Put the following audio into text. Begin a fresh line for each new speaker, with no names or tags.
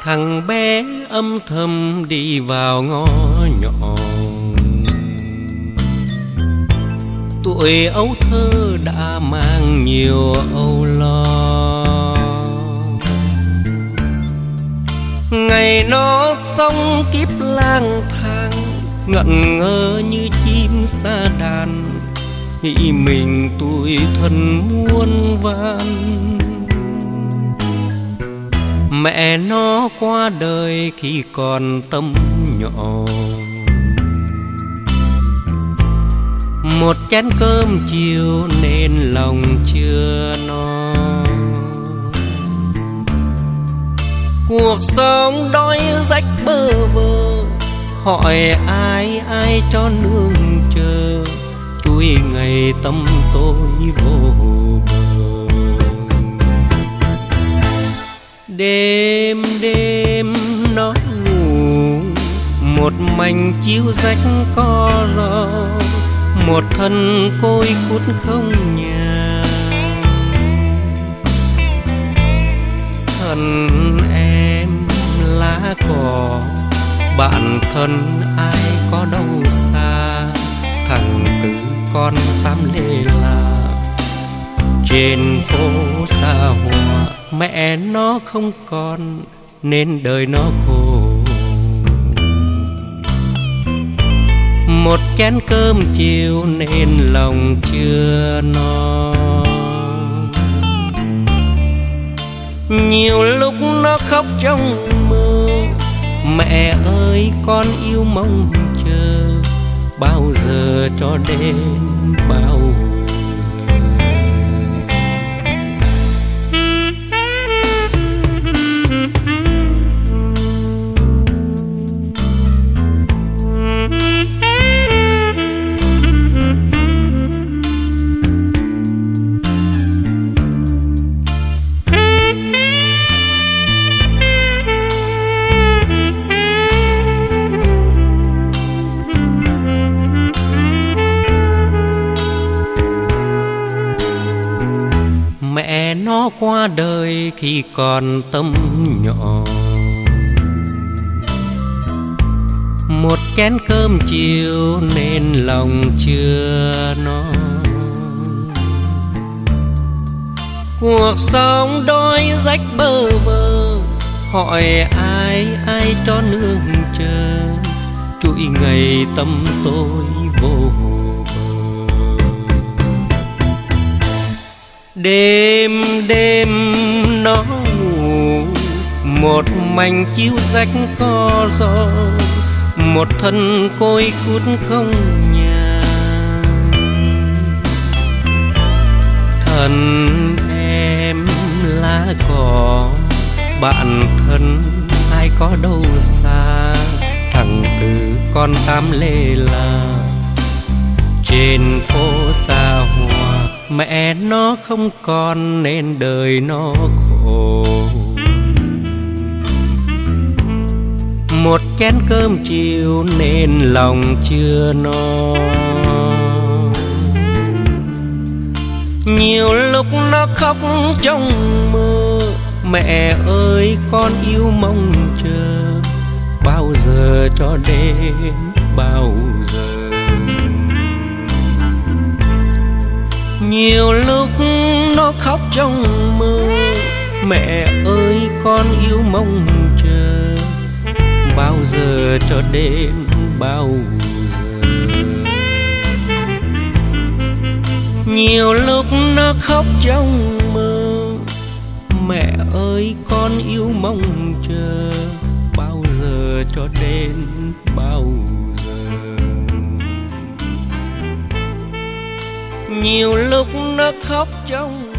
Thằng bé âm thầm đi vào ngõ nhỏ, tuổi ấu thơ đã mang nhiều âu lo. Ngày nó sống kiếp lang thang, ngẩn ngơ như chim sa đàn, nghĩ mình tủi thân muôn vàn. Mẹ nó qua đời khi còn tấm nhỏ, một chén cơm chiều nên lòng chưa no. Cuộc sống đói rách bơ vơ, hỏi ai ai cho nương chờ, chuỗi ngày tâm tôi vô bờ. Đêm đêm nó ngủ, một mảnh chiếu rách co ro, một thân côi cút không nhà. Thân em lá cỏ, bạn thân ai có đâu xa. Thằng Tư con Tám Lê La, trên phố xa hoa, mẹ nó không còn nên đời nó khổ. Một chén cơm chiều nên lòng chưa no. Nhiều lúc nó khóc trong mơ, mẹ ơi con yêu mong chờ, bao giờ cho đến bao giờ. Mẹ nó qua đời khi còn tấm nhỏ, một chén cơm chiều nên lòng chưa no. Cuộc sống đói rách bơ vơ, hỏi ai ai cho nương chờ, chuỗi ngày tâm tôi vô bờ. Đêm đêm nó ngủ, một mảnh chiếu rách co ro, một thân côi cút không nhà. Thân em lá cỏ, bạn thân ai có đâu xa. Thằng Tư con Tám Lê La, trên phố xa hoa, mẹ nó không còn nên đời nó khổ. Một chén cơm chiều nên lòng chưa no. Nhiều lúc nó khóc trong mơ, mẹ ơi con yêu mong chờ, bao giờ cho đến bao giờ. Nhiều lúc nó khóc trong mơ, mẹ ơi con yêu mong chờ, bao giờ cho đến bao giờ. Nhiều lúc nó khóc trong mơ, mẹ ơi con yêu mong chờ, bao giờ cho đến bao giờ. Nhiều lúc nó khóc trong